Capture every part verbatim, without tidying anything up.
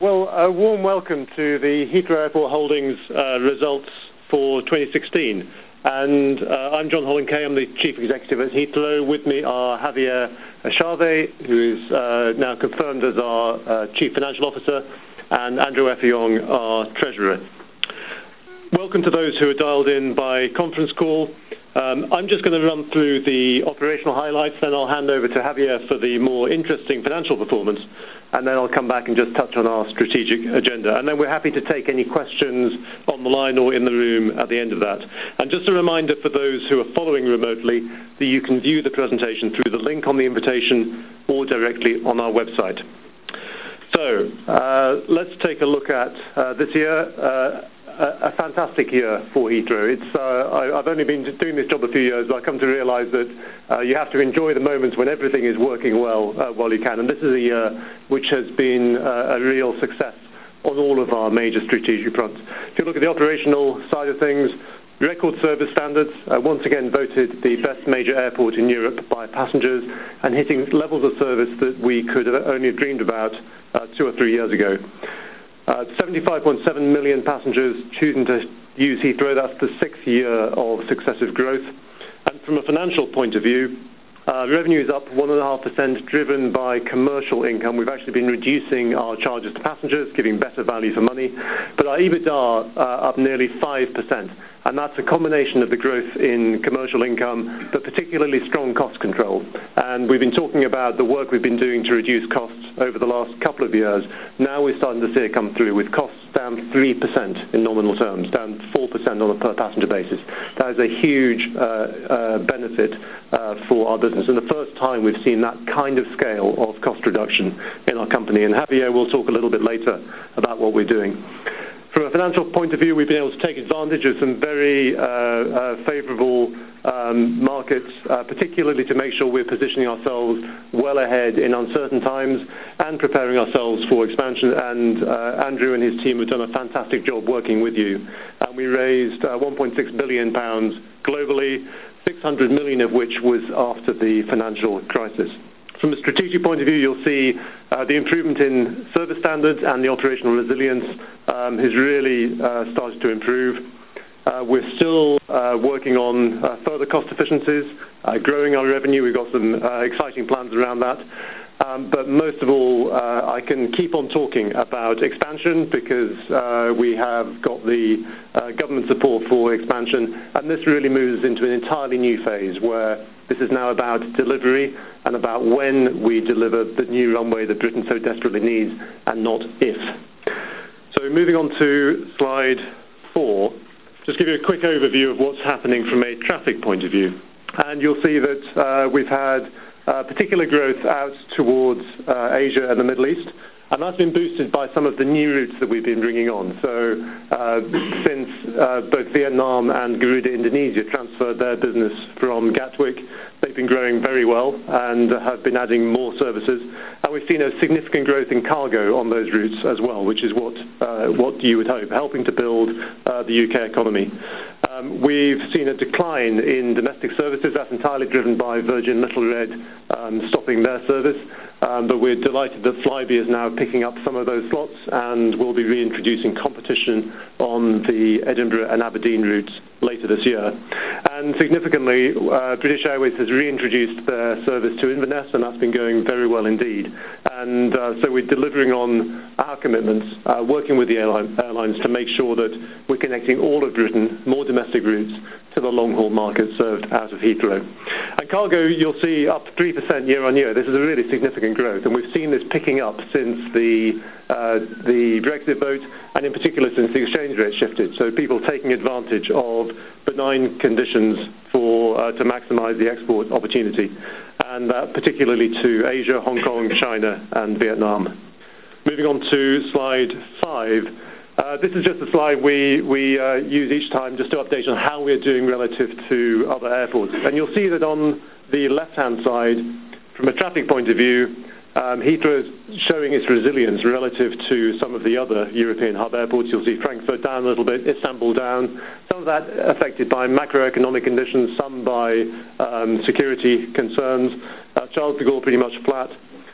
Well, a warm welcome to the Heathrow Airport Holdings uh, results for twenty sixteen. And uh, I'm John Holland-Kaye, I'm the Chief Executive at Heathrow. With me are Javier Echave, who is uh, now confirmed as our uh, Chief Financial Officer, and Andrew Effiong, our Treasurer. Welcome to those who are dialed in by conference call. Um, I'm just going to run through the operational highlights, then I'll hand over to Javier for the more interesting financial performance, and then I'll come back and just touch on our strategic agenda. And then we're happy to take any questions on the line or in the room at the end of that. And just a reminder for those who are following remotely that you can view the presentation through the link on the invitation or directly on our website. So uh, let's take a look at uh, this year. Uh, A, a fantastic year for Heathrow. It's, uh, I, I've only been doing this job a few years, but I've come to realise that uh, you have to enjoy the moments when everything is working well uh, while you can. And this is a year which has been uh, a real success on all of our major strategic fronts. If you look at the operational side of things, record service standards, uh, once again voted the best major airport in Europe by passengers and hitting levels of service that we could have only dreamed about uh, two or three years ago. Uh, seventy-five point seven million passengers choosing to use Heathrow. That's the sixth year of successive growth. And from a financial point of view, uh, revenue is up one point five percent, driven by commercial income. We've actually been reducing our charges to passengers, giving better value for money. But our EBITDA uh, up nearly five percent. And that's a combination of the growth in commercial income, but particularly strong cost control. And we've been talking about the work we've been doing to reduce costs over the last couple of years. Now we're starting to see it come through, with costs down three percent in nominal terms, down four percent on a per passenger basis. That is a huge uh, uh, benefit uh, for our business, and the first time we've seen that kind of scale of cost reduction in our company. And Javier will talk a little bit later about what we're doing. From a financial point of view, we've been able to take advantage of some very uh, uh, favourable um, markets, uh, particularly to make sure we're positioning ourselves well ahead in uncertain times and preparing ourselves for expansion. And uh, Andrew and his team have done a fantastic job working with you. And we raised uh, one point six billion pounds globally, six hundred million of which was after the financial crisis. From a strategic point of view, you'll see uh, the improvement in service standards and the operational resilience um, has really uh, started to improve. Uh, we're still uh, working on uh, further cost efficiencies, uh, growing our revenue. We've got some uh, exciting plans around that. Um, but most of all, uh, I can keep on talking about expansion because uh, we have got the uh, government support for expansion, and this really moves into an entirely new phase where this is now about delivery and about when we deliver the new runway that Britain so desperately needs, and not if. So moving on to slide four, just give you a quick overview of what's happening from a traffic point of view. And you'll see that uh, we've had Uh, particular growth out towards uh, Asia and the Middle East, and that's been boosted by some of the new routes that we've been bringing on. So uh, since uh, both Vietnam and Garuda Indonesia transferred their business from Gatwick, they've been growing very well and have been adding more services. And we've seen a significant growth in cargo on those routes as well, which is what uh, what you would hope, helping to build uh, the U K economy. Um, we've seen a decline in domestic services. That's entirely driven by Virgin Little Red um, stopping their service. Um, but we're delighted that Flybe is now picking up some of those slots, and will be reintroducing competition on the Edinburgh and Aberdeen routes later this year. And significantly, uh, British Airways has reintroduced their service to Inverness, and that's been going very well indeed. And uh, so we're delivering on our commitments, uh, working with the airline, airlines to make sure that we're connecting all of Britain, more domestic routes, to the long-haul market served out of Heathrow. And cargo, you'll see, up three percent year on year. This is a really significant growth, and we've seen this picking up since the uh, the Brexit vote, and in particular since the exchange rate shifted. So people taking advantage of benign conditions for uh, to maximise the export opportunity, and uh, particularly to Asia, Hong Kong, China, and Vietnam. Moving on to slide five. Uh, this is just a slide we, we uh, use each time just to update on how we're doing relative to other airports. And you'll see that on the left-hand side, from a traffic point of view, um, Heathrow is showing its resilience relative to some of the other European hub airports. You'll see Frankfurt down a little bit, Istanbul down. Some of that affected by macroeconomic conditions, some by um, security concerns. Uh, Charles de Gaulle pretty much flat.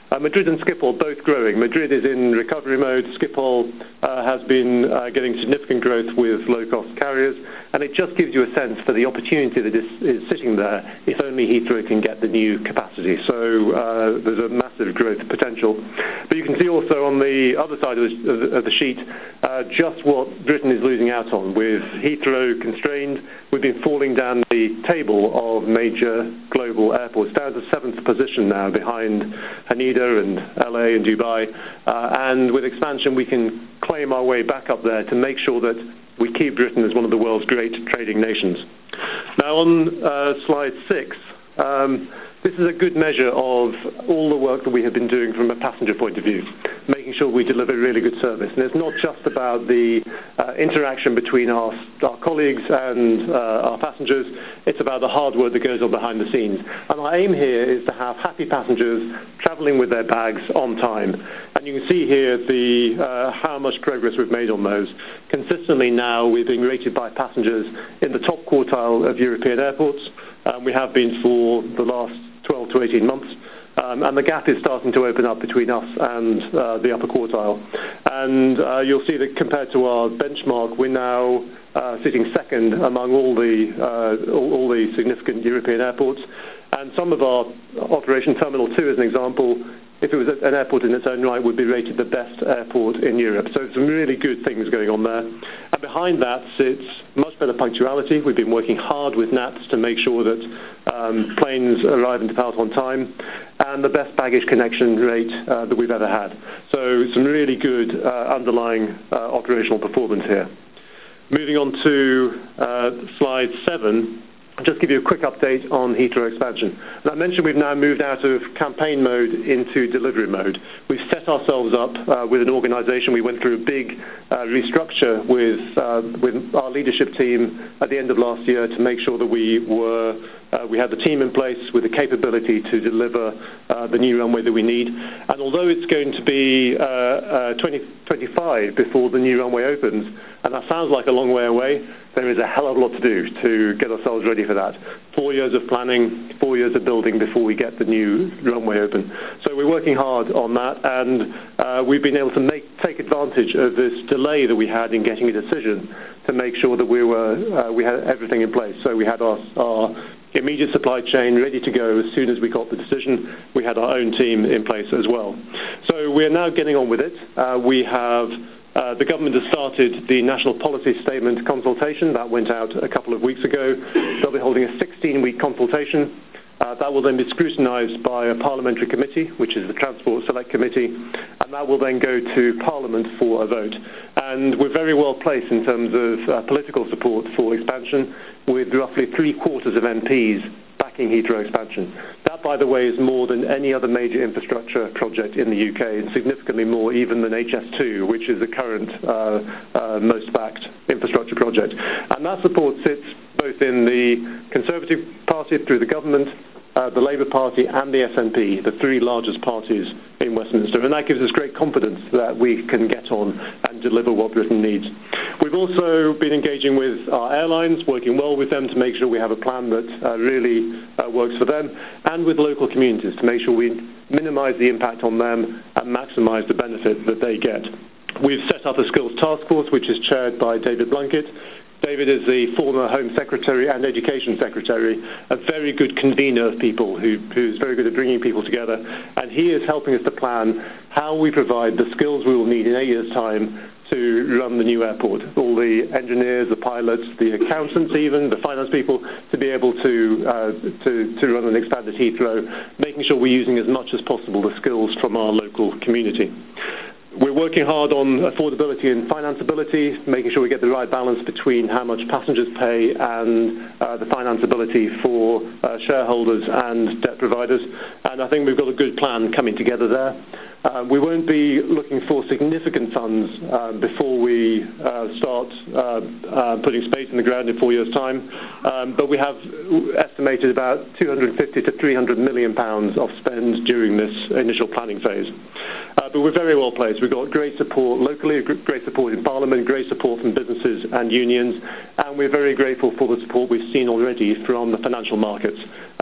Uh, Madrid and Schiphol both growing. Madrid is in recovery mode. Schiphol uh, has been uh, getting significant growth with low-cost carriers, and it just gives you a sense for the opportunity that is, is sitting there if only Heathrow can get the new capacity. So uh, there's a massive growth potential. But you can see also on the other side of the, of the sheet uh, just what Britain is losing out on. With Heathrow constrained, we've been falling down the table of major global airports, down to seventh position now behind Haneda and L A and Dubai, uh, and with expansion we can claim our way back up there to make sure that we keep Britain as one of the world's great trading nations. Now on uh, slide six, um, this is a good measure of all the work that we have been doing from a passenger point of view, making sure we deliver really good service. And it's not just about the uh, interaction between our, our colleagues and uh, our passengers, it's about the hard work that goes on behind the scenes. And our aim here is to have happy passengers travelling with their bags on time. And you can see here the uh, how much progress we've made on those. Consistently now we're being rated by passengers in the top quartile of European airports. Um, we have been for the last twelve to eighteen months, um, and the gap is starting to open up between us and uh, the upper quartile. And uh, you'll see that compared to our benchmark, we're now uh, sitting second among all the uh, all, all the significant European airports. And some of our operation, Terminal two as an example, if it was an airport in its own right, would be rated the best airport in Europe. So some really good things going on there. And behind that sits much better punctuality. We've been working hard with N A T S to make sure that um, planes arrive and depart on time, and the best baggage connection rate uh, that we've ever had. So some really good uh, underlying uh, operational performance here. Moving on to uh, slide seven. Just give you a quick update on Heathrow expansion. As I mentioned, we've now moved out of campaign mode into delivery mode. We've set ourselves up uh, with an organisation. We went through a big uh, restructure with uh, with our leadership team at the end of last year to make sure that we were uh, we had the team in place with the capability to deliver uh, the new runway that we need. And although it's going to be uh, uh, twenty twenty-five before the new runway opens, and that sounds like a long way away, there is a hell of a lot to do to get ourselves ready for that. Four years of planning, four years of building before we get the new runway open. So we're working hard on that, and uh, we've been able to make, take advantage of this delay that we had in getting a decision to make sure that we were uh, we had everything in place. So we had our, our immediate supply chain ready to go as soon as we got the decision. We had our own team in place as well. So we're now getting on with it. Uh, we have Uh, the government has started the National Policy Statement consultation. That went out a couple of weeks ago. They'll be holding a sixteen-week consultation. Uh, that will then be scrutinised by a parliamentary committee, which is the Transport Select Committee, and that will then go to Parliament for a vote. And we're very well placed in terms of uh, political support for expansion, with roughly three-quarters of M Ps backing Heathrow expansion. That, by the way, is more than any other major infrastructure project in the U K, and significantly more even than H S two, which is the current uh, uh, most backed infrastructure project. And that support sits both in the Conservative Party through the government, uh, the Labour Party and the S N P, the three largest parties in Westminster. And that gives us great confidence that we can get on and deliver what Britain needs. We've also been engaging with our airlines, working well with them to make sure we have a plan that uh, really uh, works for them, and with local communities to make sure we minimise the impact on them and maximise the benefit that they get. We've set up a skills task force, which is chaired by David Blunkett. David is the former Home Secretary and Education Secretary, a very good convener of people who, who's very good at bringing people together, and he is helping us to plan how we provide the skills we will need in eight years' time to run the new airport. All the engineers, the pilots, the accountants even, the finance people, to be able to, uh, to, to run an expanded Heathrow, making sure we're using as much as possible the skills from our local community. We're working hard on affordability and financeability, making sure we get the right balance between how much passengers pay and uh, the financeability for uh, shareholders and debt providers. And I think we've got a good plan coming together there. Uh, we won't be looking for significant funds uh, before we uh, start uh, uh, putting space in the ground in four years' time, um, but we have estimated about two hundred fifty to three hundred million pounds of spend during this initial planning phase. Uh, but we're very well placed. We've got great support locally, great support in Parliament, great support from businesses and unions, and we're very grateful for the support we've seen already from the financial markets.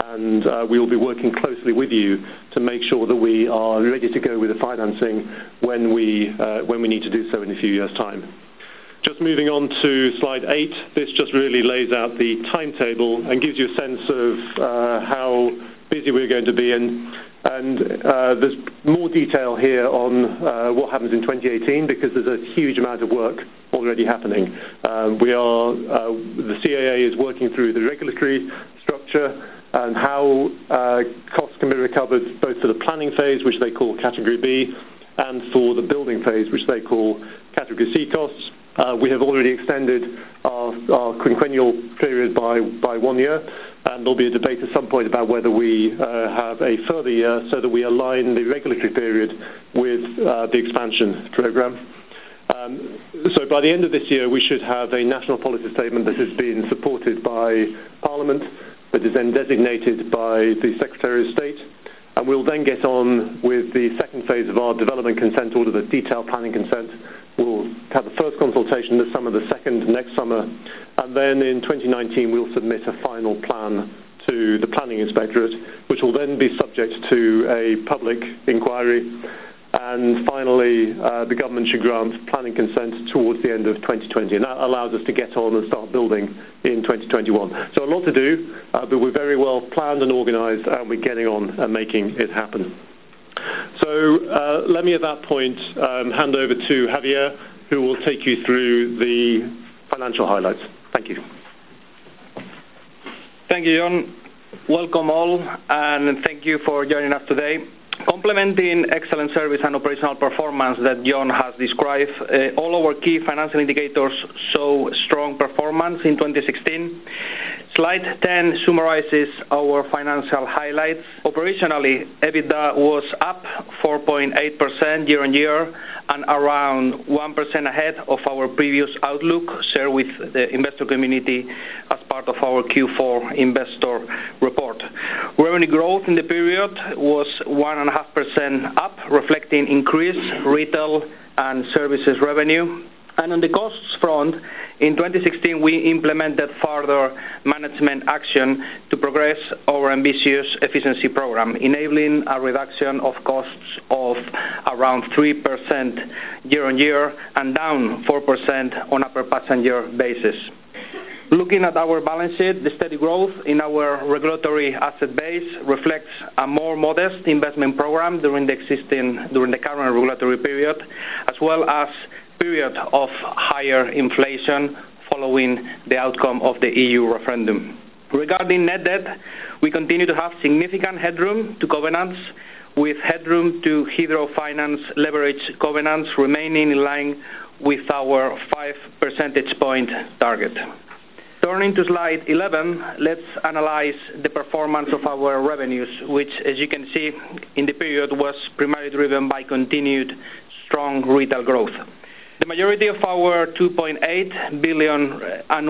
and uh, we will be working closely with you to make sure that we are ready to go with the financing when we, uh, when we need to do so in a few years' time. Just moving on to slide eight, this just really lays out the timetable and gives you a sense of uh, how busy we're going to be, and, and uh, there's more detail here on uh, what happens in twenty eighteen, because there's a huge amount of work already happening. Um, we are, uh, the C A A is working through the regulatory structure and how uh, costs can be recovered both for the planning phase, which they call Category B, and for the building phase, which they call Category C costs. Uh, we have already extended our, our quinquennial period by, by one year, and there'll be a debate at some point about whether we uh, have a further year so that we align the regulatory period with uh, the expansion programme. Um, so by the end of this year, we should have a national policy statement that has been supported by Parliament, that is then designated by the Secretary of State, and we'll then get on with the second phase of our development consent order, the detailed planning consent. We'll have the first consultation this summer, the second next summer, and then in twenty nineteen we'll submit a final plan to the Planning Inspectorate, which will then be subject to a public inquiry. And finally, uh, the government should grant planning consent towards the end of twenty twenty, and that allows us to get on and start building in twenty twenty-one. So a lot to do, uh, but we're very well planned and organised, and we're getting on and making it happen. So uh, let me at that point um, hand over to Javier, who will take you through the financial highlights. Thank you. Thank you, John. Welcome all, and thank you for joining us today. Complementing excellent service and operational performance that John has described, uh, all our key financial indicators show strong performance in twenty sixteen. Slide ten summarizes our financial highlights. Operationally, EBITDA was up four point eight percent year-on-year and around one percent ahead of our previous outlook shared with the investor community as part of our Q four investor report. Revenue growth in the period was one point five percent up, reflecting increased retail and services revenue. And on the costs front, in twenty sixteen, we implemented further management action to progress our ambitious efficiency program, enabling a reduction of costs of around three percent year-on-year and down four percent on a per passenger basis. Looking at our balance sheet, the steady growth in our regulatory asset base reflects a more modest investment program during the existing, during the current regulatory period, as well as period of higher inflation following the outcome of the E U referendum. Regarding net debt, we continue to have significant headroom to covenants, with headroom to Heathrow Finance leverage covenants remaining in line with our five percentage point target. Turning to slide eleven, let's analyze the performance of our revenues, which, as you can see, in the period was primarily driven by continued strong retail growth. The majority of our two point eight billion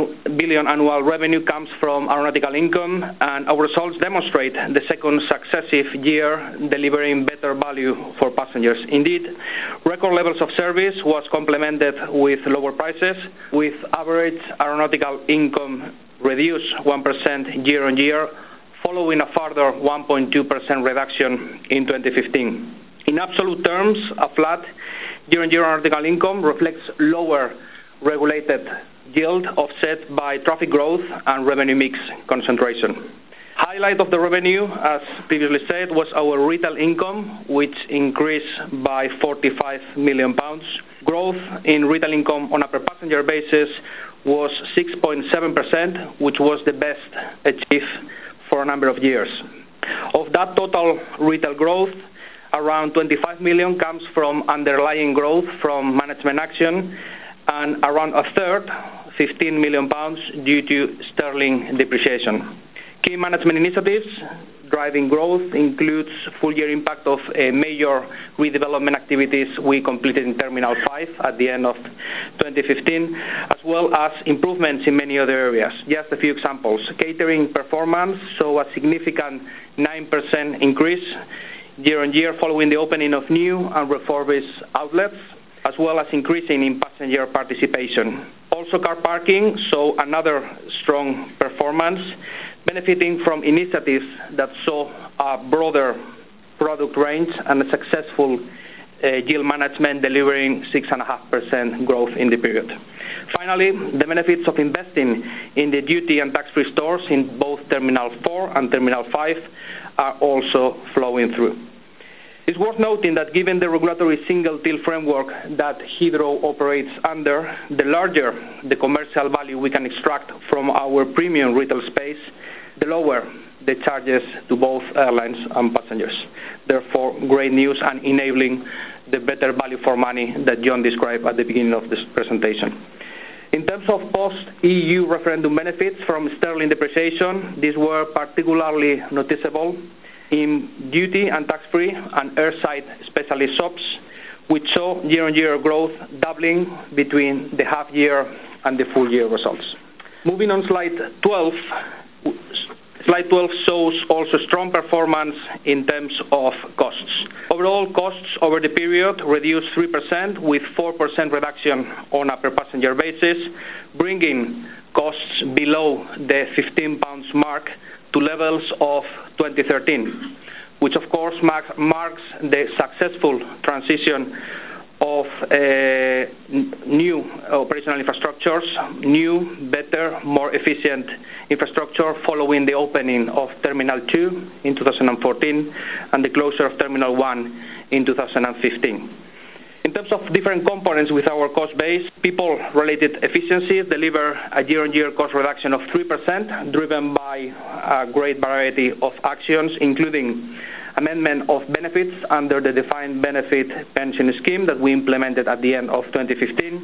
annual revenue comes from aeronautical income, and our results demonstrate the second successive year delivering better value for passengers. Indeed, record levels of service was complemented with lower prices, with average aeronautical income reduced one percent year-on-year, following a further one point two percent reduction in twenty fifteen. In absolute terms, a flat year-on-year aeronautical income reflects lower regulated yield offset by traffic growth and revenue mix concentration. Highlight of the revenue, as previously said, was our retail income, which increased by forty-five million pounds. Growth in retail income on a per passenger basis was six point seven percent, which was the best achieved for a number of years. Of that total retail growth, around twenty-five million comes from underlying growth from management action, and around a third, fifteen million pounds, due to sterling depreciation. Key management initiatives driving growth includes full-year impact of a major redevelopment activities we completed in Terminal five at the end of twenty fifteen, as well as improvements in many other areas. Just a few examples. Catering performance saw a significant nine percent increase year-on-year following the opening of new and refurbished outlets, as well as increasing in passenger participation. Also, car parking saw another strong performance, benefiting from initiatives that saw a broader product range and a successful uh, yield management, delivering six point five percent growth in the period. Finally, the benefits of investing in the duty and tax-free stores in both Terminal four and Terminal five are also flowing through. It's worth noting that given the regulatory single till framework that Heathrow operates under, the larger the commercial value we can extract from our premium retail space, the lower the charges to both airlines and passengers. Therefore, great news and enabling the better value for money that John described at the beginning of this presentation. In terms of post-E U referendum benefits from sterling depreciation, these were particularly noticeable in duty and tax-free and airside specialist shops, which saw year-on-year growth doubling between the half-year and the full-year results. Moving on slide twelve, slide twelve shows also strong performance in terms of costs. Overall costs over the period reduced three percent with four percent reduction on a per passenger basis, bringing costs below the fifteen pounds mark to levels of twenty thirteen, which of course mark, marks the successful transition of uh, new operational infrastructures, new, better, more efficient infrastructure following the opening of Terminal two in two thousand fourteen and the closure of Terminal one in two thousand fifteen. In terms of different components with our cost base, people-related efficiencies deliver a year-on-year cost reduction of three percent, driven by a great variety of actions, including amendment of benefits under the defined benefit pension scheme that we implemented at the end of twenty fifteen,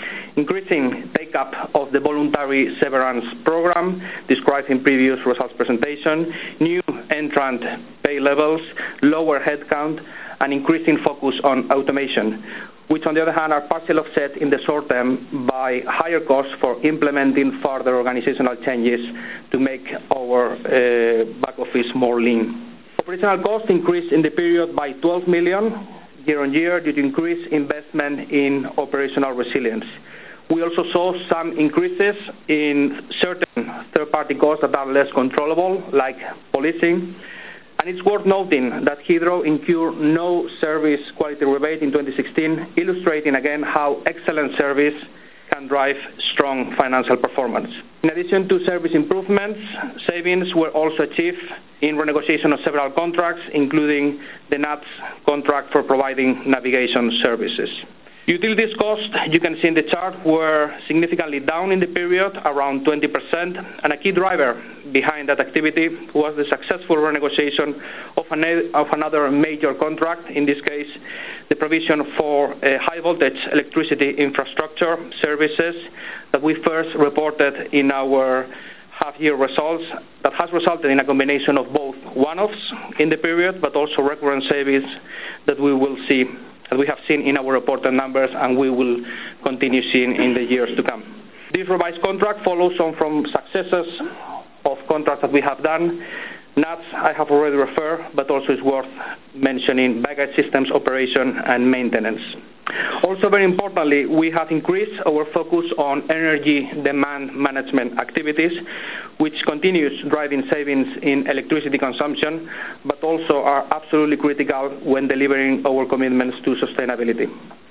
increasing take-up of the voluntary severance program described in previous results presentation, new entrant pay levels, lower headcount, and increasing focus on automation, which on the other hand are partially offset in the short term by higher costs for implementing further organizational changes to make our uh, back office more lean. Operational costs increased in the period by twelve million year-on-year due to increased investment in operational resilience. We also saw some increases in certain third-party costs that are less controllable, like policing. And it's worth noting that Heathrow incurred no service quality rebate in twenty sixteen, illustrating again how excellent service can drive strong financial performance. In addition to service improvements, savings were also achieved in renegotiation of several contracts, including the N A T S contract for providing navigation services. Utilities costs, you can see in the chart, were significantly down in the period, around twenty percent, and a key driver behind that activity was the successful renegotiation of, an, of another major contract, in this case the provision for uh, high-voltage electricity infrastructure services that we first reported in our half-year results, that has resulted in a combination of both one-offs in the period but also recurrent savings that we will see that we have seen in our reported numbers and we will continue seeing in the years to come. This revised contract follows on from successes of contracts that we have done. N A T S I have already referred, but also it's worth mentioning baggage systems operation and maintenance. Also very importantly, we have increased our focus on energy demand management activities, which continues driving savings in electricity consumption, but also are absolutely critical when delivering our commitments to sustainability.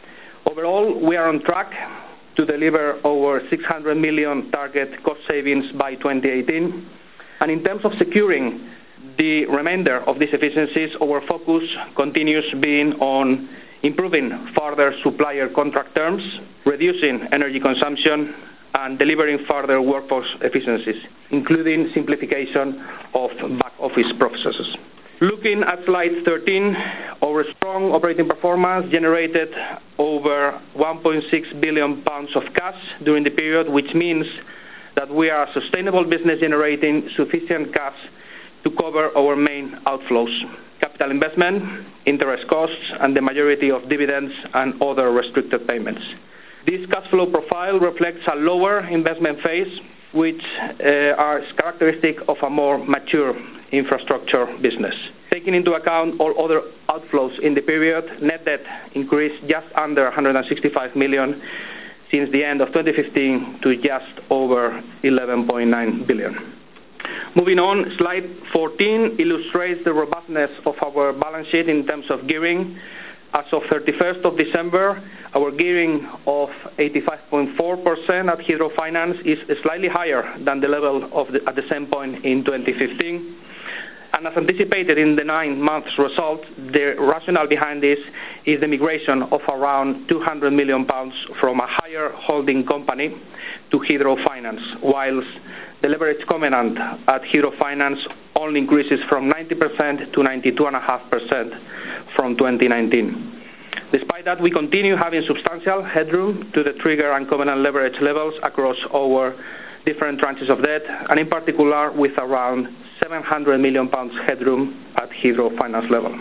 Overall, we are on track to deliver our six hundred million target cost savings by twenty eighteen. And in terms of securing the remainder of these efficiencies, our focus continues being on improving further supplier contract terms, reducing energy consumption, and delivering further workforce efficiencies, including simplification of back office processes. Looking at slide thirteen, our strong operating performance generated over one point six billion pounds of cash during the period, which means that we are a sustainable business generating sufficient cash to cover our main outflows: capital investment, interest costs, and the majority of dividends and other restricted payments. This cash flow profile reflects a lower investment phase, which uh, are characteristic of a more mature infrastructure business. Taking into account all other outflows in the period, net debt increased just under one hundred sixty-five million, since the end of twenty fifteen to just over eleven point nine billion. Moving on, slide fourteen illustrates the robustness of our balance sheet in terms of gearing. As of thirty-first of December, our gearing of eighty-five point four percent at Hydro Finance is slightly higher than the level of the, at the same point in twenty fifteen. And as anticipated in the nine months result, the rationale behind this is the migration of around two hundred million pounds from a higher holding company to Hydro Finance, whilst the leverage covenant at Hydro Finance only increases from ninety percent to ninety-two point five percent from twenty nineteen. Despite that, we continue having substantial headroom to the trigger and covenant leverage levels across our different tranches of debt, and in particular with around seven hundred million pounds headroom at Hydro Finance level.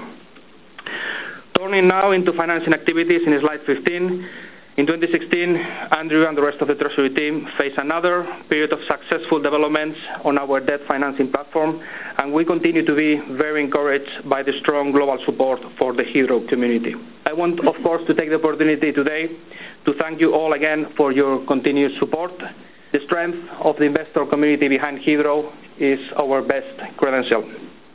Turning now into financing activities in slide fifteen. In twenty sixteen, Andrew and the rest of the Treasury team faced another period of successful developments on our debt financing platform, and we continue to be very encouraged by the strong global support for the Hydro community. I want, of course, to take the opportunity today to thank you all again for your continued support. The strength of the investor community behind Hydro is our best credential.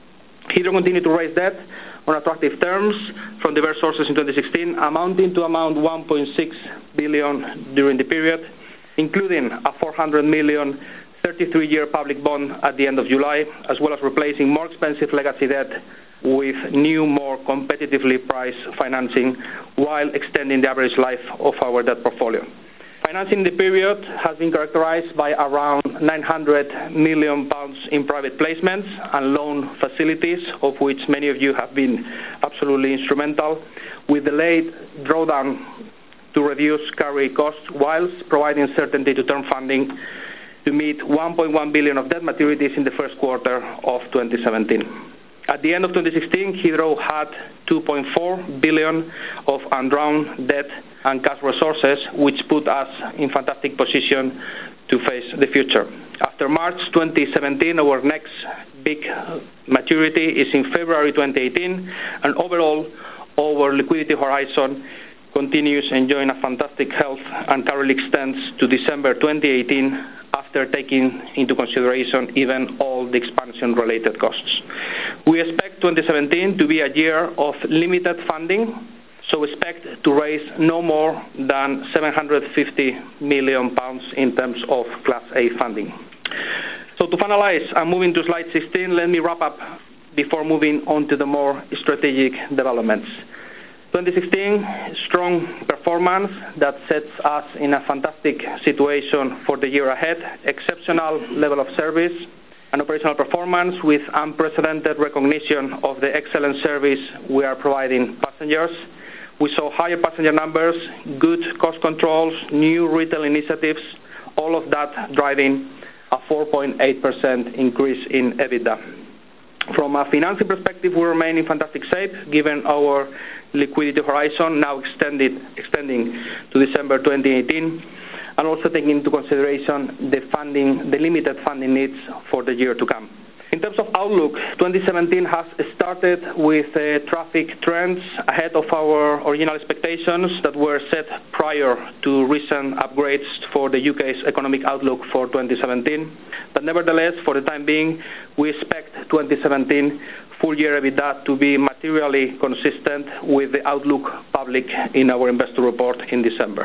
Hydro continued to raise debt on attractive terms from diverse sources in twenty sixteen, amounting to around one point six billion during the period, including a four hundred million thirty-three year public bond at the end of July, as well as replacing more expensive legacy debt with new, more competitively priced financing, while extending the average life of our debt portfolio. Financing in the period has been characterized by around nine hundred million pounds in private placements and loan facilities, of which many of you have been absolutely instrumental, with delayed drawdown to reduce carry costs, whilst providing certainty to term funding to meet one point one billion of debt maturities in the first quarter of twenty seventeen. At the end of twenty sixteen, Hydro had two point four billion of undrawn debt and cash resources, which put us in fantastic position to face the future. After March twenty seventeen, our next big maturity is in February twenty eighteen, and overall, our liquidity horizon continues enjoying a fantastic health and currently extends to December twenty eighteen, after taking into consideration even all the expansion-related costs. We expect twenty seventeen to be a year of limited funding, so expect to raise no more than seven hundred fifty million pounds in terms of Class A funding. So to finalize, and moving to slide sixteen, let me wrap up before moving on to the more strategic developments. twenty sixteen, strong performance that sets us in a fantastic situation for the year ahead, exceptional level of service and operational performance with unprecedented recognition of the excellent service we are providing passengers. We saw higher passenger numbers, good cost controls, new retail initiatives, all of that driving a four point eight percent increase in EBITDA. From a financing perspective, we remain in fantastic shape given our liquidity horizon now extended, extending to December twenty eighteen, and also taking into consideration the funding, the limited funding needs for the year to come. In terms of outlook, twenty seventeen has started with uh, traffic trends ahead of our original expectations that were set prior to recent upgrades for the U K's economic outlook for twenty seventeen. But nevertheless, for the time being, we expect twenty seventeen full-year EBITDA to be materially consistent with the outlook public in our investor report in December.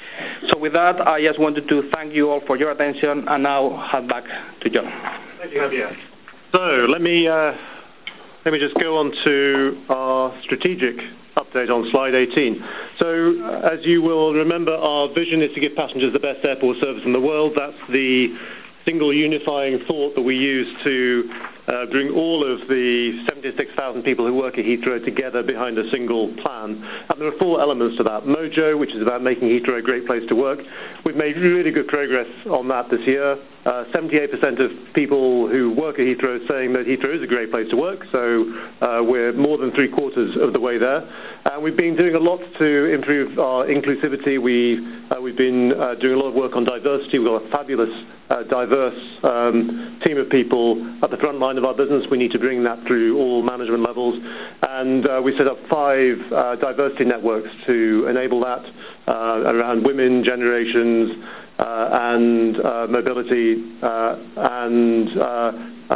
So with that, I just wanted to thank you all for your attention, and now hand back to John. Thank you, Javier. So let me uh, let me just go on to our strategic update on slide eighteen. So uh, as you will remember, our vision is to give passengers the best airport service in the world. That's the single unifying thought that we use to uh, bring all of the seventy-six thousand people who work at Heathrow together behind a single plan. And there are four elements to that. Mojo, which is about making Heathrow a great place to work. We've made really good progress on that this year. uh, seventy-eight percent of people who work at Heathrow saying that Heathrow is a great place to work, so uh, we're more than three quarters of the way there. And we've been doing a lot to improve our inclusivity. We, uh, we've been uh, doing a lot of work on diversity. We've got a fabulous, uh, diverse um, team of people at the front line of our business. We need to bring that through all management levels. And uh, we set up five uh, diversity networks to enable that uh, around women, generations, uh, and uh, mobility, uh, and uh, uh,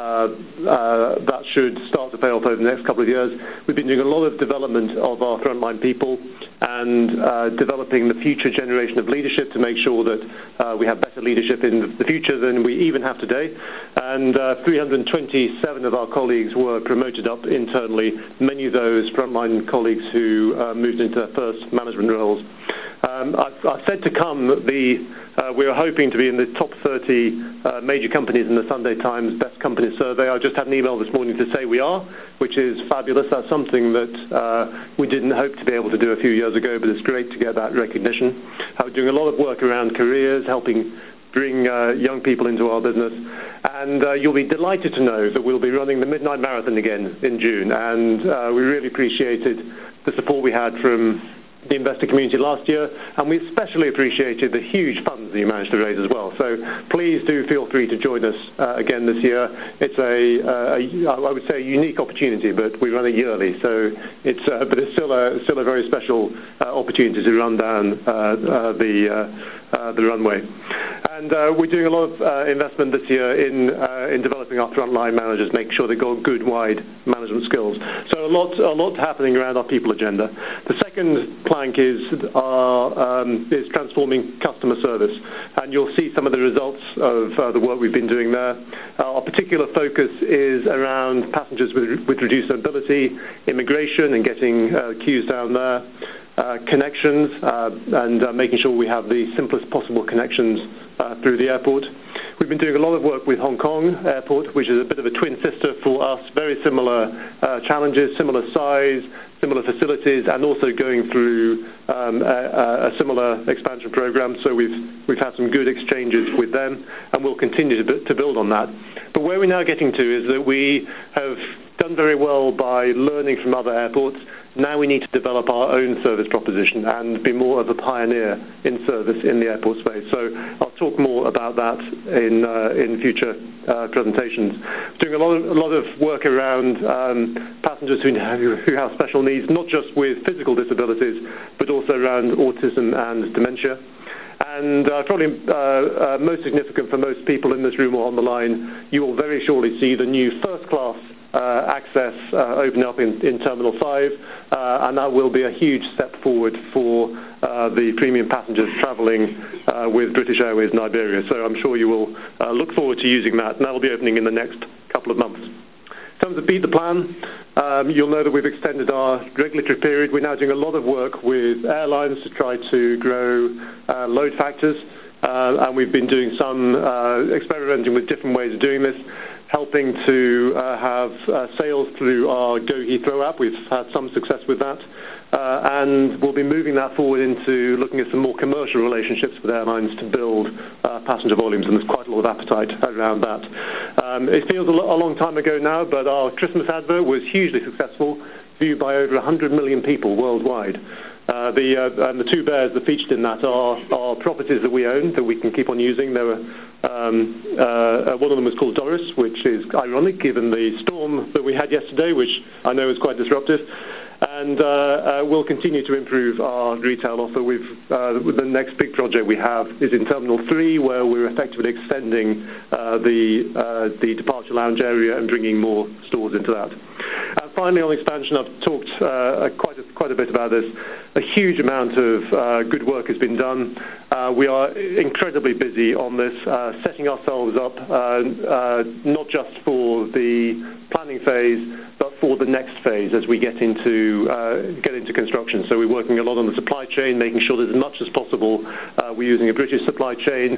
uh, that should start to pay off over the next couple of years. We've been doing a lot of development of our frontline people and uh, developing the future generation of leadership to make sure that uh, we have better leadership in the future than we even have today. And uh, three hundred twenty-seven of our colleagues were promoted up internally, many of those frontline colleagues who uh, moved into their first management roles. Um, I've, I've said to come, the, uh, we are hoping to be in the top thirty uh, major companies in the Sunday Times Best Companies survey. I just had an email this morning to say we are, which is fabulous. That's something that uh, we didn't hope to be able to do a few years ago, but it's great to get that recognition. Uh, we're doing a lot of work around careers, helping bring uh, young people into our business. And uh, you'll be delighted to know that we'll be running the Midnight Marathon again in June. And uh, we really appreciated the support we had from the investor community last year, and we especially appreciated the huge funds that you managed to raise as well. So please do feel free to join us uh, again this year. It's a, uh, a, I would say, a unique opportunity, but we run it yearly, so it's, uh, but it's still a, still a very special uh, opportunity to run down uh, uh, the, uh, uh, the runway. And uh, we're doing a lot of uh, investment this year in uh, in developing our frontline managers, making sure they've got good, wide management skills. So a lot, a lot happening around our people agenda. The second plank is our, um, is transforming customer service, and you'll see some of the results of uh, the work we've been doing there. Uh, our particular focus is around passengers with, with reduced mobility, immigration, and getting uh, queues down there. Uh, connections uh, and uh, making sure we have the simplest possible connections uh, through the airport. We've been doing a lot of work with Hong Kong Airport, which is a bit of a twin sister for us, very similar uh, challenges, similar size, similar facilities, and also going through um, a, a similar expansion program. So we've we've had some good exchanges with them, and we'll continue to, to build on that. But where we're now getting to is that we have done very well by learning from other airports. Now we need to develop our own service proposition and be more of a pioneer in service in the airport space. So I'll talk more about that in uh, in future uh, presentations. Doing a lot of a lot of work around um, passengers who have, who have special needs, not just with physical disabilities, but also around autism and dementia. And uh, probably uh, uh, most significant for most people in this room or on the line, you will very shortly see the new first class Uh, access uh, open up in, in Terminal five, uh, and that will be a huge step forward for uh, the premium passengers travelling uh, with British Airways and Iberia. So I'm sure you will uh, look forward to using that, and that will be opening in the next couple of months. In terms of Beat the Plan, um, you'll know that we've extended our regulatory period. We're now doing a lot of work with airlines to try to grow uh, load factors, uh, and we've been doing some uh, experimenting with different ways of doing this, helping to uh, have uh, sales through our Go Heathrow app. We've had some success with that. Uh, and we'll be moving that forward into looking at some more commercial relationships with airlines to build uh, passenger volumes, and there's quite a lot of appetite around that. Um, it feels a, lo- a long time ago now, but our Christmas advert was hugely successful, viewed by over one hundred million people worldwide. Uh, the, uh, and the two bears that featured in that are, are properties that we own that we can keep on using. There were, um, uh, one of them was called Doris, which is ironic given the storm that we had yesterday, which I know is quite disruptive. And uh, uh, we'll continue to improve our retail offer. We've, uh, the next big project we have is in Terminal three, where we're effectively extending uh, the, uh, the departure lounge area and bringing more stores into that. And finally, on expansion, I've talked uh, quite, a, quite a bit about this. A huge amount of uh, good work has been done. Uh, we are incredibly busy on this, uh, setting ourselves up uh, uh, not just for the planning phase, but for the next phase as we get into uh, get into construction. So we're working a lot on the supply chain, making sure that as much as possible uh, we're using a British supply chain and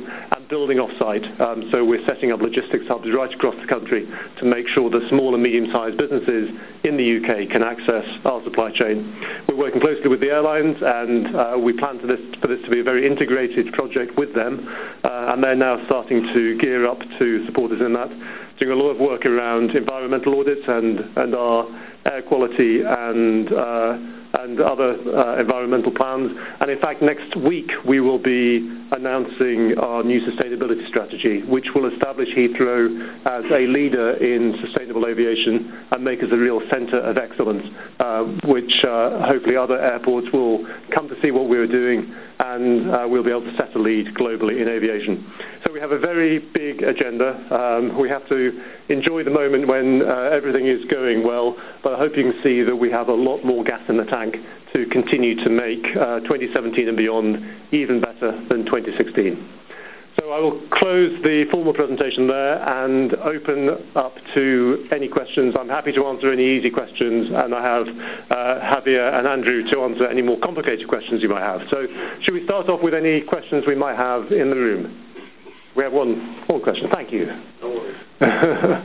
building off-site. Um, so we're setting up logistics hubs right across the country to make sure that small and medium-sized businesses in the U K can access our supply chain. We're working closely with the airlines, and uh, we plan for this, for this to be a very integrated project with them. Uh, and they're now starting to gear up to support us in that, doing a lot of work around environmental audits and, and our air quality and uh, and other uh, environmental plans. And in fact, next week we will be announcing our new sustainability strategy, which will establish Heathrow as a leader in sustainable aviation and make us a real centre of excellence, uh, which uh, hopefully other airports will come to see what we're doing, and uh, we'll be able to set a lead globally in aviation. So we have a very big agenda. Um, we have to enjoy the moment when uh, everything is going well, but I hope you can see that we have a lot more gas in the tank to continue to make uh, twenty seventeen and beyond even better than twenty sixteen. So I will close the formal presentation there and open up to any questions. I'm happy to answer any easy questions, and I have uh, Javier and Andrew to answer any more complicated questions you might have. So should we start off with any questions we might have in the room? We have one, one question. Thank you. No worries.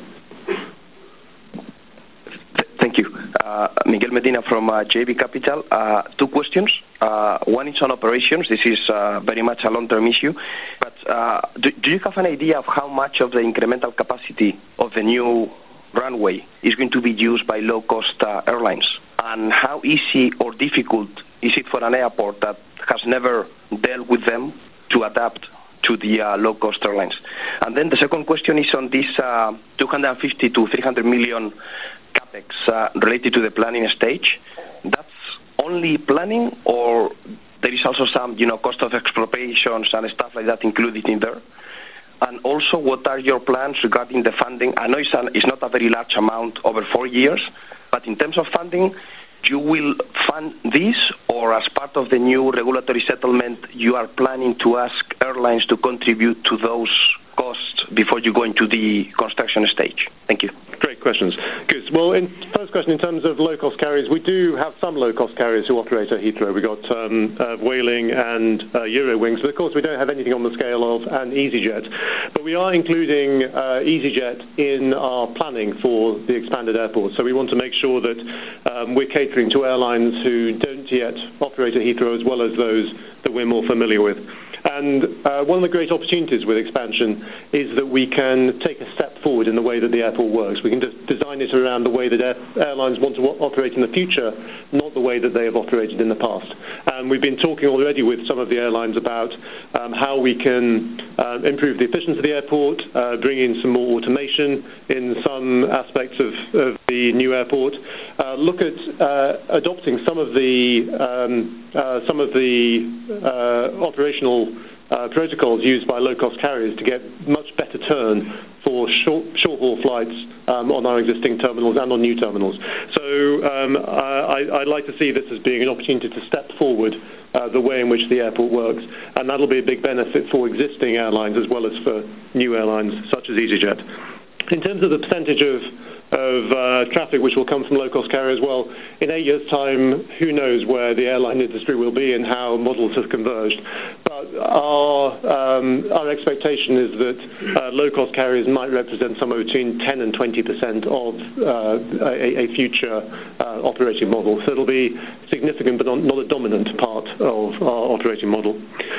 Thank you. Uh, Miguel Medina from uh, J B Capital. Uh, two questions. Uh, one is on operations. This is uh, very much a long-term issue. But uh, do, do you have an idea of how much of the incremental capacity of the new runway is going to be used by low-cost uh, airlines? And how easy or difficult is it for an airport that has never dealt with them to adapt to the uh, low-cost airlines? And then the second question is on this uh, two hundred fifty to three hundred million capex uh, related to the planning stage. That's only planning, or there is also some, you know, cost of expropriations and stuff like that included in there? And also, what are your plans regarding the funding? I know it's, an, it's not a very large amount over four years, but in terms of funding, you will fund this, or as part of the new regulatory settlement, you are planning to ask airlines to contribute to those costs before you go into the construction stage? Thank you. Great questions. Good. Well, in, first question, in terms of low-cost carriers, we do have some low-cost carriers who operate at Heathrow. We've got um, uh, Vueling and uh, Eurowings, but of course we don't have anything on the scale of an EasyJet. But we are including uh, EasyJet in our planning for the expanded airport. So we want to make sure that um, we're catering to airlines who don't yet operate at Heathrow, as well as those that we're more familiar with. And uh, one of the great opportunities with expansion is that we can take a step forward in the way that the airport works. We can de- design it around the way that air- airlines want to w- operate in the future, not the way that they have operated in the past. And we've been talking already with some of the airlines about um, how we can uh, improve the efficiency of the airport, uh, bring in some more automation in some aspects of, of the new airport, uh, look at uh, adopting some of the um, uh, some of the uh, operational Uh, protocols used by low-cost carriers to get much better turn for short, short-haul flights um, on our existing terminals and on new terminals. So um, I, I'd like to see this as being an opportunity to step forward uh, the way in which the airport works, and that'll be a big benefit for existing airlines as well as for new airlines such as EasyJet. In terms of the percentage of of uh, traffic which will come from low-cost carriers, well, in eight years' time, who knows where the airline industry will be and how models have converged. But our um, our expectation is that uh, low-cost carriers might represent somewhere between ten and twenty percent of uh, a, a future uh, operating model. So it'll be significant, but not, not a dominant part of our operating model.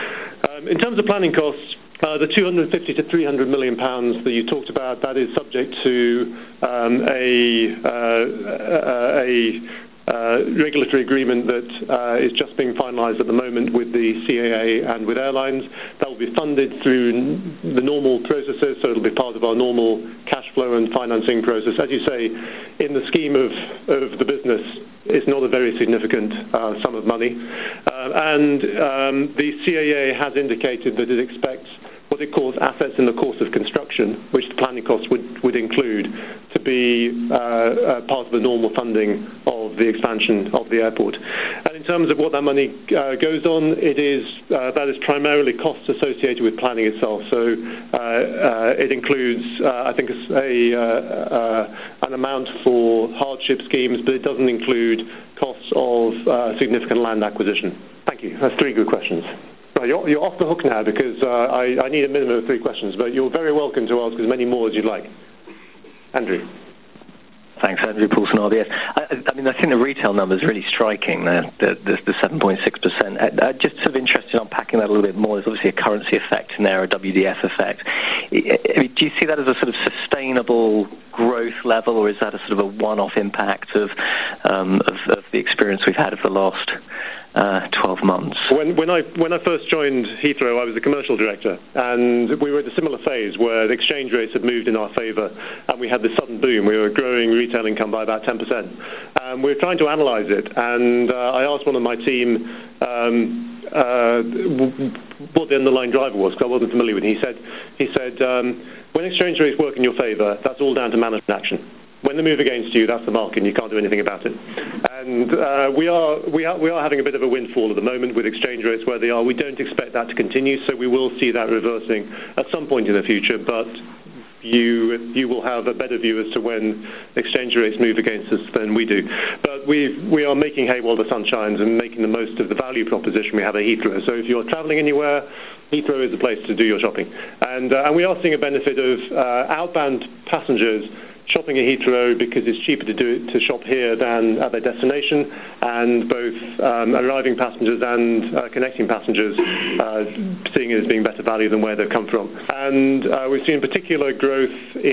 Um, in terms of planning costs, Uh, the two hundred fifty to three hundred million pounds that you talked about, that is subject to um, a, uh, a uh, regulatory agreement that uh, is just being finalised at the moment with the C A A and with airlines. That will be funded through the normal processes, so it'll be part of our normal cash flow and financing process. As you say, in the scheme of, of the business, it's not a very significant uh, sum of money. Uh, and um, the C A A has indicated that it expects what it calls assets in the course of construction, which the planning costs would, would include, to be uh, uh, part of the normal funding of the expansion of the airport. And in terms of what that money uh, goes on, it is uh, that is primarily costs associated with planning itself. So uh, uh, it includes, uh, I think, a, uh, uh, an amount for hardship schemes, but it doesn't include costs of uh, significant land acquisition. Thank you. That's three good questions. Right, you're, you're off the hook now because uh, I, I need a minimum of three questions, but you're very welcome to ask as many more as you'd like. Andrew. Thanks, Andrew Paulson, R B S. I, I mean, I think the retail number is really striking, the, the, the seven point six percent. Uh, just sort of interested in unpacking that a little bit more. There's obviously a currency effect in there, a W D F effect. I mean, do you see that as a sort of sustainable growth level, or is that a sort of a one-off impact of, um, of, of the experience we've had of the last uh, twelve months? When, when, I, when I first joined Heathrow, I was the commercial director, and we were at a similar phase where the exchange rates had moved in our favour, and we had this sudden boom. We were growing retail income by about ten percent. Um, we were trying to analyse it, and uh, I asked one of my team um, uh, what the underlying driver was, because I wasn't familiar with it. He said, he said um, when exchange rates work in your favour, that's all down to management action. When they move against you, that's the market, and you can't do anything about it. And uh, we are we are we are having a bit of a windfall at the moment with exchange rates where they are. We don't expect that to continue, so we will see that reversing at some point in the future. But you you will have a better view as to when exchange rates move against us than we do. But we we are making hay while the sun shines and making the most of the value proposition we have at Heathrow. So if you're travelling anywhere, Heathrow is the place to do your shopping. And uh, and we are seeing a benefit of uh, outbound passengers shopping at Heathrow because it's cheaper to do it, to shop here than at their destination, and both um, arriving passengers and uh, connecting passengers uh, seeing it as being better value than where they've come from. And uh, we've seen particular growth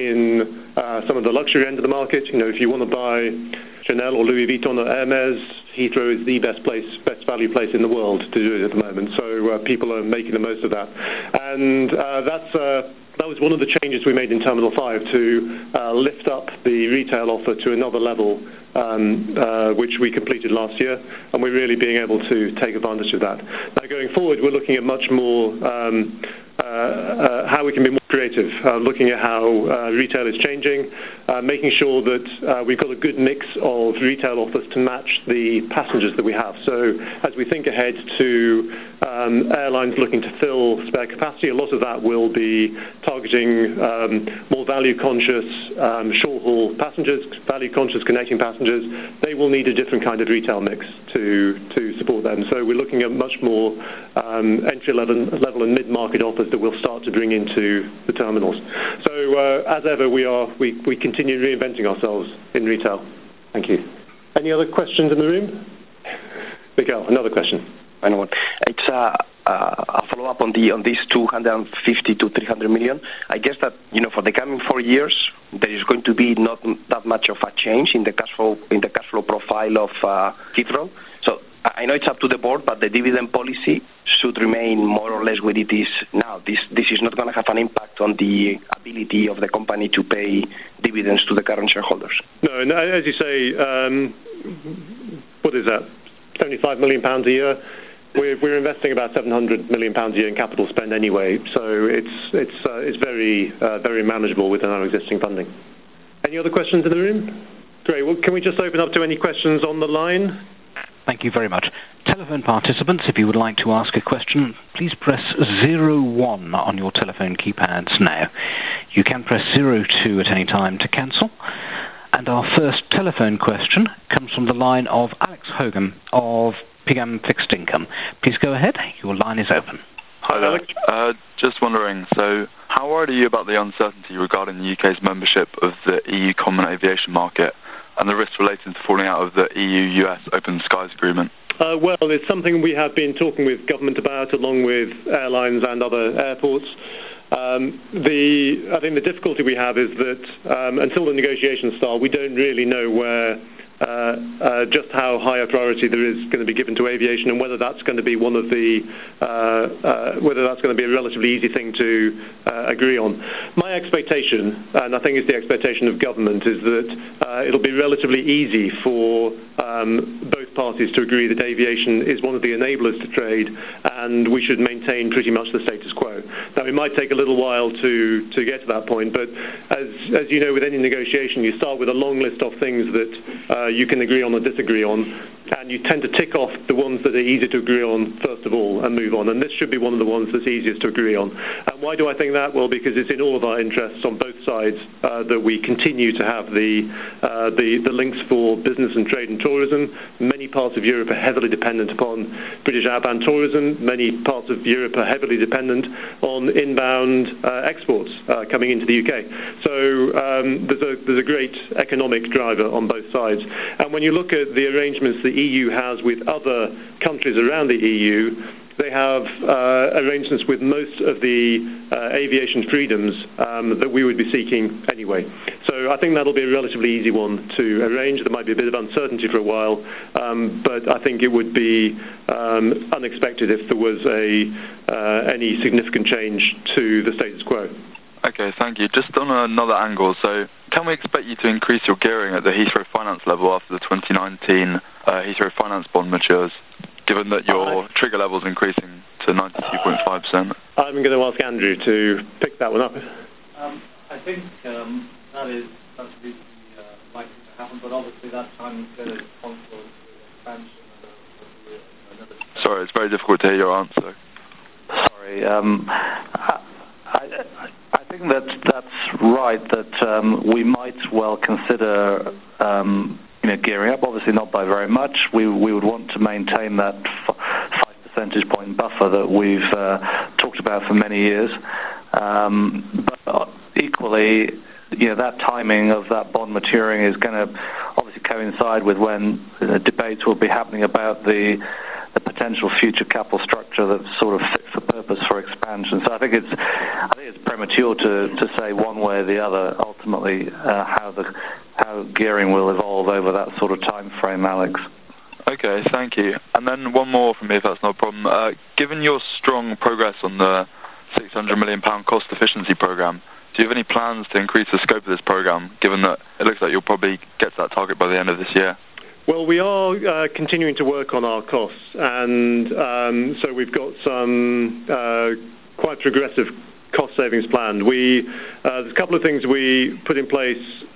in uh, some of the luxury end of the market. You know, if you want to buy Chanel or Louis Vuitton or Hermes, Heathrow is the best place, best value place in the world to do it at the moment. So uh, people are making the most of that, and uh, that's. Uh, That was one of the changes we made in Terminal five to uh, lift up the retail offer to another level, um, uh, which we completed last year, and we're really being able to take advantage of that. Now, going forward, we're looking at much more um, uh, uh, how we can be more creative, uh, looking at how uh, retail is changing, uh, making sure that uh, we've got a good mix of retail offers to match the passengers that we have. So as we think ahead to um, airlines looking to fill spare capacity, a lot of that will be targeting um, more value-conscious um, short-haul passengers, value-conscious connecting passengers. They will need a different kind of retail mix to, to support them. So we're looking at much more um, entry-level level and mid-market offers that we'll start to bring into the terminals. So uh, as ever, we are we, we continue reinventing ourselves in retail. Thank you. Any other questions in the room? Miguel, another question. Anyone? It's a, a follow-up on the on these two hundred fifty to three hundred million. I guess that, you know, for the coming four years, there is going to be not that much of a change in the cash flow in the cash flow profile of uh, Heathrow. So I know it's up to the board, but the dividend policy should remain more or less where it is now. This this is not going to have an impact on the ability of the company to pay dividends to the current shareholders. No, and as you say, um, what is that? seventy-five million pounds a year. We're, we're investing about seven hundred million pounds a year in capital spend anyway, so it's it's uh, it's very uh, very manageable within our existing funding. Any other questions in the room? Great. Well, can we just open up to any questions on the line? Thank you very much. Telephone participants, if you would like to ask a question, please press zero one on your telephone keypads now. You can press zero two at any time to cancel. And our first telephone question comes from the line of Alex Hogan of P M Fixed Income. Please go ahead. Your line is open. Hi there. Uh, just wondering, so how worried are you about the uncertainty regarding the U K's membership of the E U Common Aviation Market and the risks relating to falling out of the E U U S Open Skies Agreement? Uh, well, it's something we have been talking with government about, along with airlines and other airports. Um, the, I think the difficulty we have is that um, until the negotiations start, we don't really know where uh, uh, just how high a priority there is going to be given to aviation, and whether that's going to be one of the uh, uh, whether that's going to be a relatively easy thing to uh, agree on. My expectation, and I think it's the expectation of government, is that uh, it'll be relatively easy for um, both parties to agree that aviation is one of the enablers to trade, and we should maintain pretty much the status quo. Now, it might take a little while to, to get to that point, but as, as you know, with any negotiation, you start with a long list of things that uh, you can agree on or disagree on, and you tend to tick off the ones that are easy to agree on first of all and move on. And this should be one of the ones that's easiest to agree on. And why do I think that? Well, because it's in all of our interests on both sides uh, that we continue to have the, uh, the the links for business and trade and tourism. Many parts of Europe are heavily dependent upon British outbound tourism. Many parts of Europe are heavily dependent on inbound uh, exports uh, coming into the U K. So um, there's a there's a great economic driver on both sides. And when you look at the arrangements the E U has with other countries around the E U, they have uh, arrangements with most of the uh, aviation freedoms um, that we would be seeking anyway. So I think that'll be a relatively easy one to arrange. There might be a bit of uncertainty for a while, um, but I think it would be um, unexpected if there was a uh, any significant change to the status quo. Okay, thank you. Just on another angle, so can we expect you to increase your gearing at the Heathrow Finance level after the twenty nineteen uh, Heathrow Finance bond matures, given that your trigger level is increasing to ninety-two point five percent? I'm going to ask Andrew to pick that one up. Um, I think um, that is that's reasonably uh, likely to happen, but obviously that time is going to point towards expansion of another. Sorry, it's very difficult to hear your answer. Sorry, um, I, I, I think that that's right, that um, we might well consider um, you know, gearing up, obviously not by very much. We we would want to maintain that f- five percentage point buffer that we've uh, talked about for many years. Um, but equally, you know, that timing of that bond maturing is going to obviously coincide with when uh, debates will be happening about the the potential future capital structure that's sort of fit for purpose for expansion. So I think it's I think it's premature to, to say one way or the other ultimately uh, how the how gearing will evolve over that sort of time frame, Alex. Okay, thank you. And then one more from me, if that's no problem. Uh, given your strong progress on the six hundred million pounds cost efficiency program, do you have any plans to increase the scope of this program, given that it looks like you'll probably get to that target by the end of this year? Well, we are uh, continuing to work on our costs, and um, so we've got some uh, quite progressive cost savings planned. We, uh, there's a couple of things we put in place uh,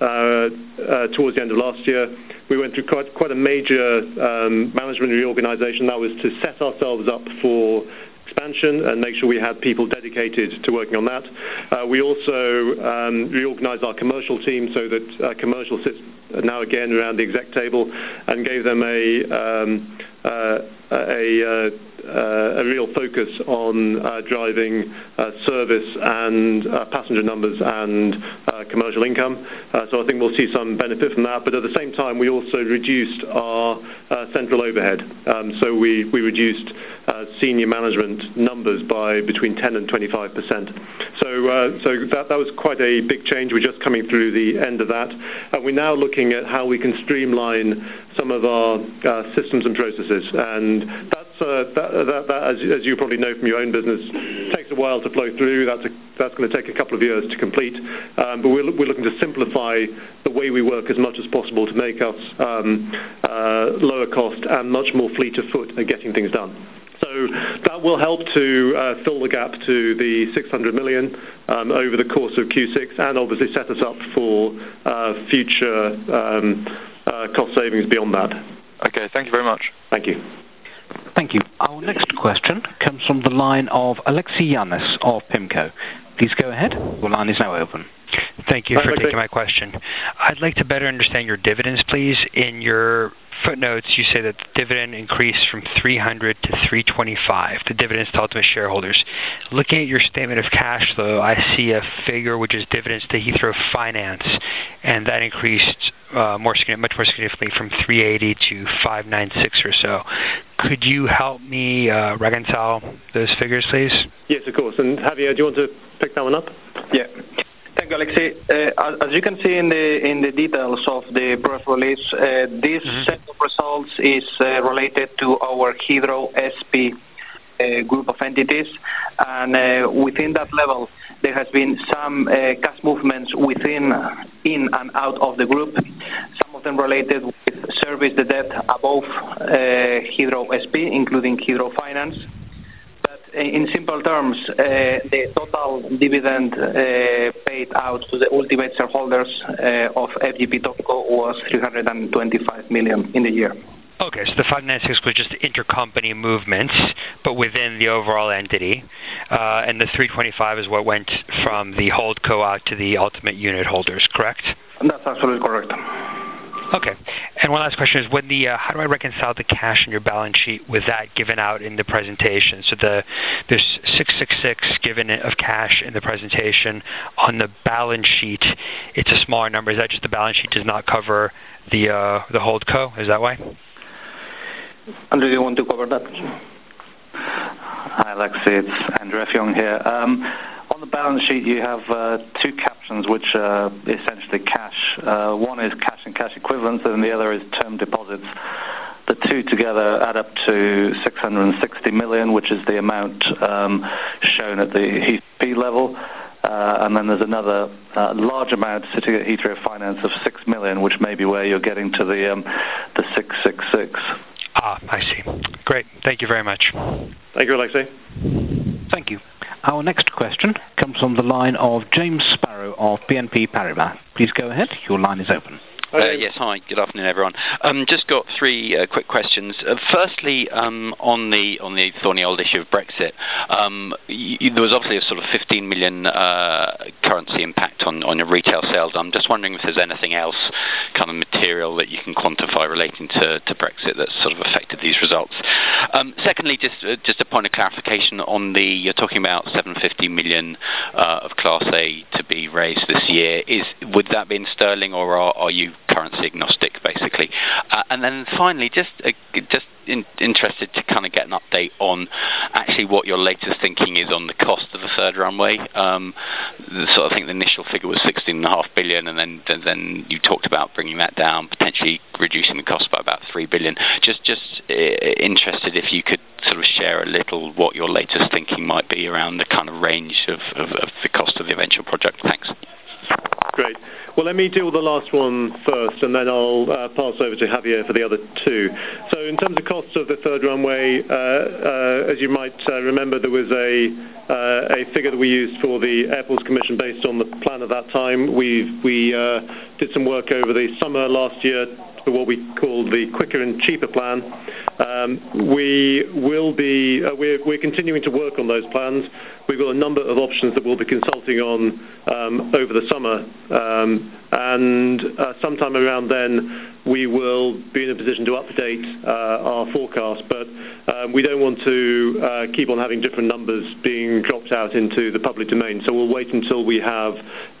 uh, towards the end of last year. We went through quite, quite a major um, management reorganisation. That was to set ourselves up for expansion and make sure we had people dedicated to working on that. Uh, we also um, reorganised our commercial team so that uh, commercial sits now again around the exec table and gave them a um, uh, a, uh, uh, a real focus on uh, driving uh, service and uh, passenger numbers and uh, commercial income. Uh, so I think we'll see some benefit from that. But at the same time, we also reduced our uh, central overhead. Um, so we, we reduced uh, senior management numbers by between ten and twenty-five percent. So, uh, so that, that was quite a big change. We're just coming through the end of that. And we're now looking at how we can streamline some of our uh, systems and processes. And that's, uh, that, that, that as, as you probably know from your own business, takes a while to flow through. That's, a, that's going to take a couple of years to complete. Um, but we're, we're looking to simplify the way we work as much as possible to make us um, uh, lower cost and much more fleet of foot at getting things done. So that will help to uh, fill the gap to the six hundred million um, over the course of Q six, and obviously set us up for uh, future um, uh, cost savings beyond that. Okay, thank you very much. Thank you. Thank you. Our next question comes from the line of Alexei Yanis of PIMCO. Please go ahead. Your line is now open. Thank you Hi, for Alexei. taking my question. I'd like to better understand your dividends, please. In your footnotes, you say that the dividend increased from three hundred to three twenty-five, the dividends to ultimate shareholders. Looking at your statement of cash flow, I see a figure which is dividends to Heathrow Finance, and that increased uh, more much more significantly from three eighty to five ninety-six or so. Could you help me uh, reconcile those figures, please? Yes, of course. And Javier, do you want to pick that one up? Yeah. Thank you, Alexei. Uh, as you can see in the in the details of the press release, uh, this mm-hmm. set of results is uh, related to our Heathrow S P uh, group of entities, and uh, within that level, there has been some uh, cash movements within, in and out of the group. Some of them related with service the debt above uh, Heathrow S P, including Heathrow Finance. In simple terms, uh, the total dividend uh, paid out to the ultimate shareholders uh, of F G P Topco was three hundred twenty-five million in the year. Okay, so the five ninety-six was just intercompany movements, but within the overall entity, uh, and the three twenty-five is what went from the holdco out to the ultimate unit holders, correct? That's absolutely correct. Okay, and one last question is, when the uh, how do I reconcile the cash in your balance sheet with that given out in the presentation? So the there's six six six given of cash in the presentation. On the balance sheet, it's a smaller number. Is that just the balance sheet does not cover the uh, the holdco? Is that why? Andrew, do you want to cover that? Hi, Alexei. It's Andrew Effiong here. Um, on the balance sheet, you have uh, two captions, which are essentially cash. Uh, one is cash and cash equivalents, and the other is term deposits. The two together add up to six hundred sixty million, which is the amount um, shown at the H P level. Uh, and then there's another uh, large amount sitting at Heathrow Finance of six million, which may be where you're getting to the um, the six six six. Ah, I see. Great. Thank you very much. Thank you, Alexei. Thank you. Our next question comes from the line of James Sparrow of B N P Paribas. Please go ahead. Your line is open. Uh, yes, hi. Good afternoon, everyone. Um, just got three uh, quick questions. Uh, firstly, um, on the on the thorny old issue of Brexit, um, y- there was obviously a sort of fifteen million uh, currency impact on, on your retail sales. I'm just wondering if there's anything else kind of material that you can quantify relating to, to Brexit that's sort of affected these results. Um, secondly, just uh, just a point of clarification on the you're talking about seven hundred fifty million uh, of Class A to be raised this year. Is would that be in sterling, or are, are you currency agnostic, basically? Uh, and then finally, just uh, just in, interested to kind of get an update on actually what your latest thinking is on the cost of the third runway. Um, so I think the initial figure was sixteen point five billion, and then then, then you talked about bringing that down, potentially reducing the cost by about three billion. Just just uh, interested if you could sort of share a little what your latest thinking might be around the kind of range of, of, of the cost of the eventual project. Thanks. Great. Well, let me deal with the last one first, and then I'll uh, pass over to Javier for the other two. So in terms of costs of the third runway, uh, uh, as you might uh, remember, there was a, uh, a figure that we used for the Airports Commission based on the plan at that time. We've, we uh, did some work over the summer last year for what we call the quicker and cheaper plan. Um, we will be, uh, we're, we're continuing to work on those plans. We've got a number of options that we'll be consulting on um, over the summer, um, and uh, sometime around then we will be in a position to update uh, our forecast, but um, we don't want to uh, keep on having different numbers being dropped out into the public domain, so we'll wait until we have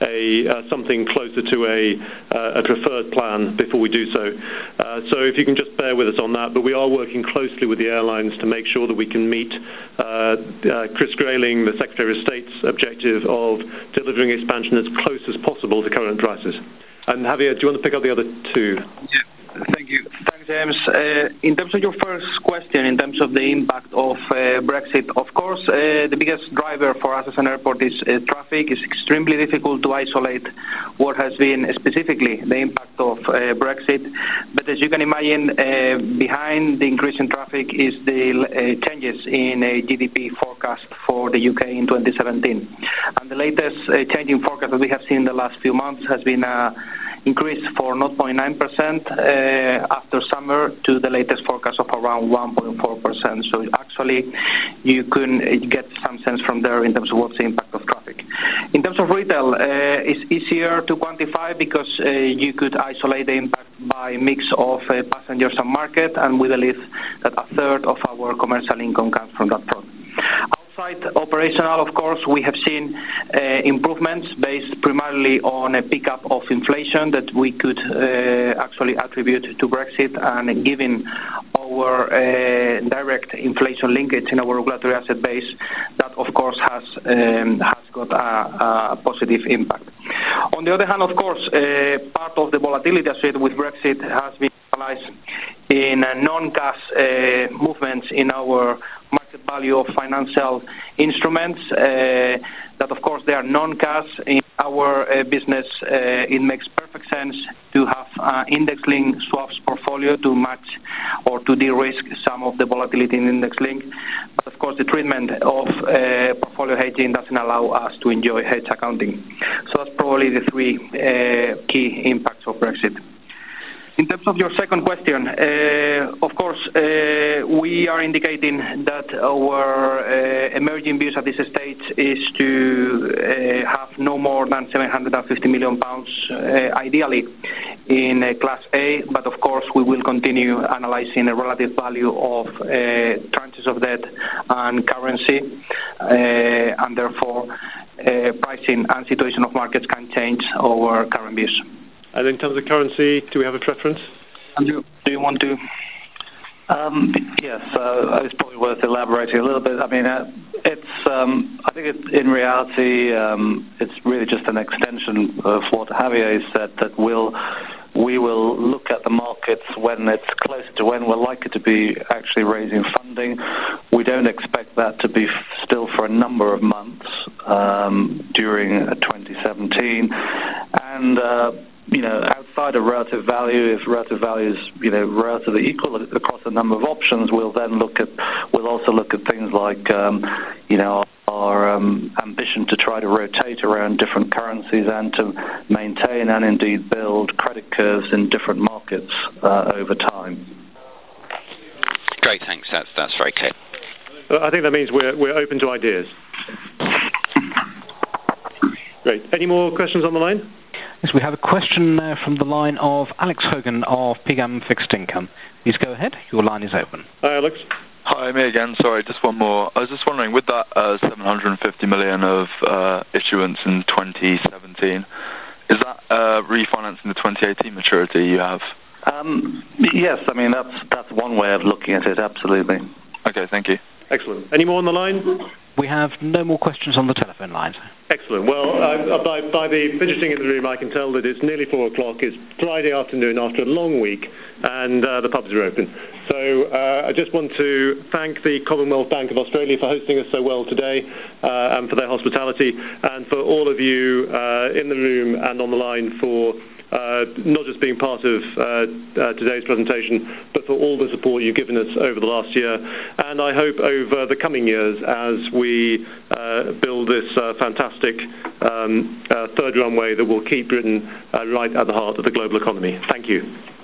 a uh, something closer to a, uh, a preferred plan before we do so. Uh, so if you can just bear with us on that, but we are working closely with the airlines to make sure that we can meet uh, uh, Chris Grayling, the Secretary of State's objective of delivering expansion as close as possible to current prices. And Javier, do you want to pick up the other two? Yeah, thank you. Thanks, James. Uh, in terms of your first question, in terms of the impact of uh, Brexit, of course, uh, the biggest driver for us as an airport is uh, traffic. It's extremely difficult to isolate what has been specifically the impact of uh, Brexit. But as you can imagine, uh, behind the increase in traffic is the uh, changes in a G D P forecast for the U K in twenty seventeen. And the latest uh, change in forecast that we have seen in the last few months has been a increase for zero point nine percent uh, after summer to the latest forecast of around one point four percent. So actually, you can get some sense from there in terms of what's the impact of traffic. In terms of retail, uh, it's easier to quantify because uh, you could isolate the impact by mix of uh, passengers and market, and we believe that a third of our commercial income comes from that front. Outside operational, of course, we have seen uh, improvements based primarily on a pickup of inflation that we could uh, actually attribute to Brexit, and given our uh, direct inflation linkage in our regulatory asset base, that of course has um, has got a, a positive impact. On the other hand, of course, uh, part of the volatility associated with Brexit has been analyzed in uh, non-cash uh, movements in our market value of financial instruments, uh, that of course they are non-cash. In our uh, business, uh, it makes perfect sense to have uh, index-linked swaps portfolio to match or to de-risk some of the volatility in index-link. But of course the treatment of uh, portfolio hedging doesn't allow us to enjoy hedge accounting. So that's probably the three uh, key impacts of Brexit. In terms of your second question, uh, of course, uh, we are indicating that our uh, emerging views at this stage is to uh, have no more than seven hundred fifty million pounds, uh, ideally, in uh, Class A, but of course we will continue analysing the relative value of uh, tranches of debt and currency, uh, and therefore uh, pricing and situation of markets can change our current views. And in terms of currency, do we have a preference? Andrew, do you want to? Um, yes, uh, it's probably worth elaborating a little bit. I mean, uh, it's. Um, I think it, in reality, um, it's really just an extension of what Javier said. That we'll we will look at the markets when it's close to when we're likely to be actually raising funding. We don't expect that to be f- still for a number of months um, during uh, twenty seventeen, and. Uh, You know, outside of relative value, if relative value is, you know, relatively equal across a number of options, we'll then look at, we'll also look at things like, um, you know, our um, ambition to try to rotate around different currencies and to maintain and indeed build credit curves in different markets uh, over time. Great, thanks. That's that's very clear. I think that means we're we're open to ideas. Great. Any more questions on the line? Yes, we have a question now from the line of Alex Hogan of P G A M Fixed Income. Please go ahead. Your line is open. Hi, Alex. Hi, me again. Sorry, just one more. I was just wondering, with that uh, seven hundred fifty million of uh, issuance in twenty seventeen, is that uh, refinancing the twenty eighteen maturity you have? Um, yes, I mean, that's that's one way of looking at it, absolutely. Okay, thank you. Excellent. Any more on the line? We have no more questions on the telephone lines. Excellent. Well, uh, by, by the fidgeting in the room, I can tell that it's nearly four o'clock. It's Friday afternoon after a long week, and uh, the pubs are open. So uh, I just want to thank the Commonwealth Bank of Australia for hosting us so well today, uh, and for their hospitality, and for all of you uh, in the room and on the line for Uh, not just being part of uh, uh, today's presentation, but for all the support you've given us over the last year. And I hope over the coming years, as we uh, build this uh, fantastic um, uh, third runway that will keep Britain uh, right at the heart of the global economy. Thank you.